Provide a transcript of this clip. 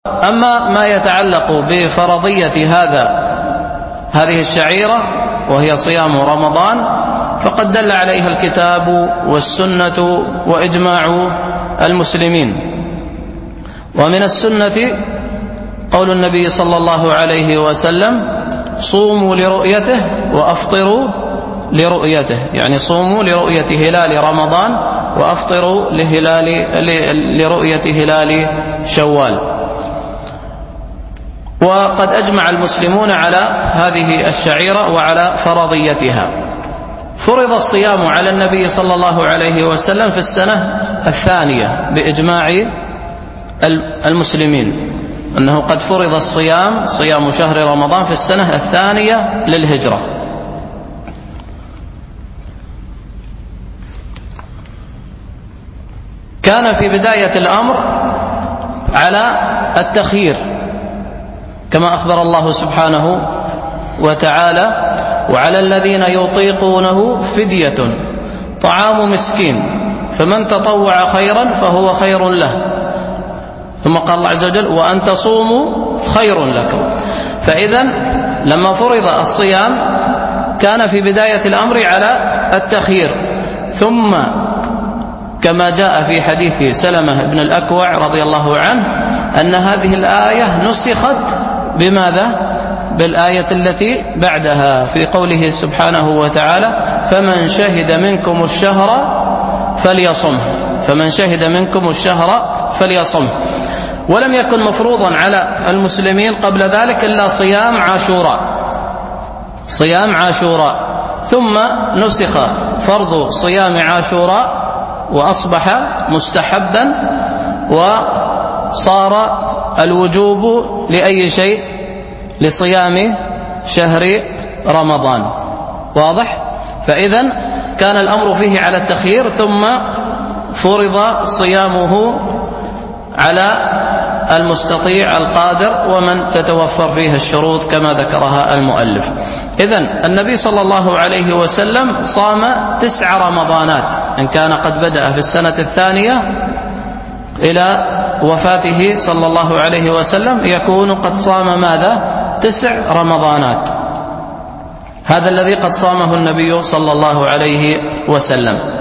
أما ما يتعلق بفرضية هذه الشعيرة وهي صيام رمضان فقد دل عليها الكتاب والسنة وإجماع المسلمين. ومن السنة قول النبي صلى الله عليه وسلم: صوموا لرؤيته وأفطروا لرؤيته، يعني صوموا لرؤية هلال رمضان وأفطروا لرؤية هلال شوال. وقد أجمع المسلمون على هذه الشعيرة وعلى فرضيتها. فرض الصيام على النبي صلى الله عليه وسلم في السنة الثانية بإجماع المسلمين، أنه قد فرض صيام شهر رمضان في السنة الثانية للهجرة. كان في بداية الأمر على التخيير كما أخبر الله سبحانه وتعالى: وعلى الذين يطيقونه فدية طعام مسكين فمن تطوع خيرا فهو خير له. ثم قال الله عز وجل: وأن تصوموا خير لكم. فإذا لما فرض الصيام كان في بداية الأمر على التخيير. ثم كما جاء في حديث سلمة بن الأكوع رضي الله عنه أن هذه الآية نسخت بماذا؟ بالآية التي بعدها في قوله سبحانه وتعالى: فمن شهد منكم الشهر فليصمه. فمن شهد منكم الشهر فليصمه. ولم يكن مفروضا على المسلمين قبل ذلك إلا صيام عاشوراء، ثم نسخ فرض صيام عاشوراء وأصبح مستحبا، وصار الوجوب لأي شيء؟ لصيام شهر رمضان. واضح؟ فإذا كان الأمر فيه على التخيير، ثم فرض صيامه على المستطيع القادر ومن تتوفر فيه الشروط كما ذكرها المؤلف. إذن النبي صلى الله عليه وسلم صام 9 رمضانات، إن كان قد بدأ في السنة الثانية إلى وفاته صلى الله عليه وسلم يكون قد صام ماذا؟ 9 رمضانات. هذا الذي قد صامه النبي صلى الله عليه وسلم.